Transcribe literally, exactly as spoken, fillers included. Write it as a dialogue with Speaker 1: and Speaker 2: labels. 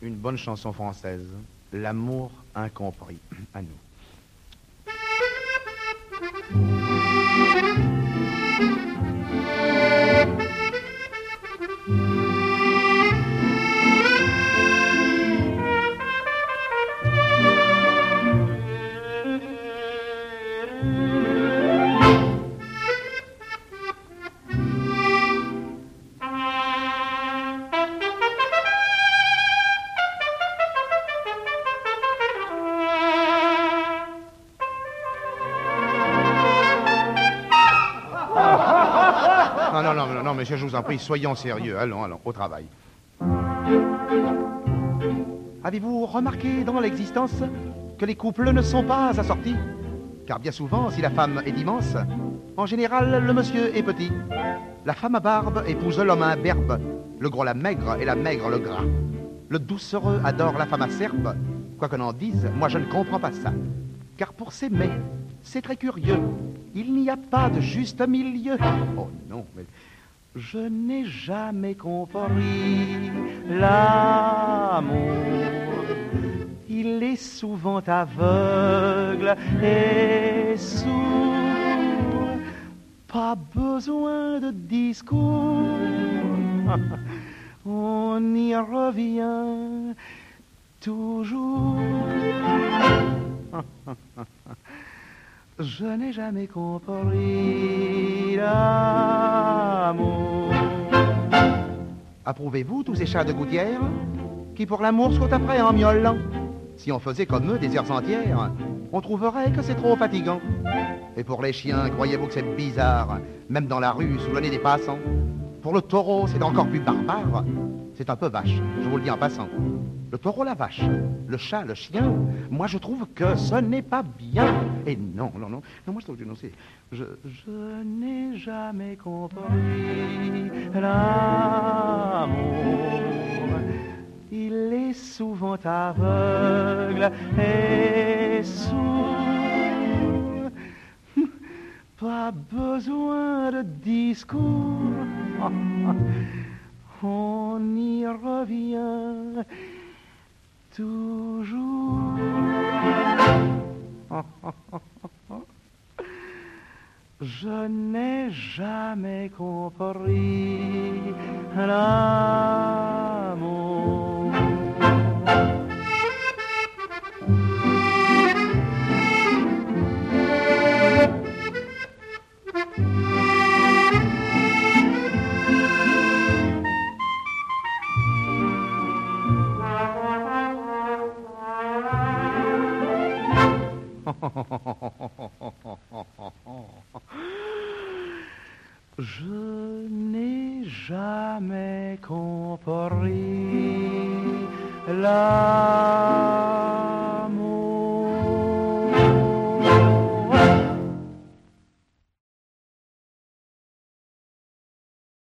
Speaker 1: Une bonne chanson française, L'amour incompris, à nous. Non, non, non, non, non, monsieur, je vous en prie, soyons sérieux. Allons, allons, au travail. Avez-vous remarqué dans l'existence que les couples ne sont pas assortis? Car bien souvent, si la femme est immense, en général, le monsieur est petit. La femme à barbe épouse l'homme à imberbe, le gros la maigre et la maigre le gras. Le doucereux adore la femme acerbe. Quoi qu'on en dise, moi je ne comprends pas ça. Car pour s'aimer, c'est très curieux. Il n'y a pas de juste milieu. Oh non, mais je n'ai jamais compris l'amour. Il est souvent aveugle et sourd. Pas besoin de discours. On y revient toujours. Je n'ai jamais compris l'amour. Approuvez-vous tous ces chats de gouttière qui pour l'amour sautent après en miaulant? Si on faisait comme eux des heures entières, on trouverait que c'est trop fatigant. Et pour les chiens, croyez-vous que c'est bizarre, même dans la rue, sous le nez des passants? Pour le taureau, c'est encore plus barbare. C'est un peu vache, je vous le dis en passant. Le taureau, la vache, le chat, le chien, moi je trouve que ce n'est pas bien. Et non, non, non, non moi je trouve que non, c'est... Je, je n'ai jamais compris l'amour. Il est souvent aveugle et sourd. Pas besoin de discours. On y revient toujours. Je n'ai jamais compris l'amour. Je n'ai jamais compris la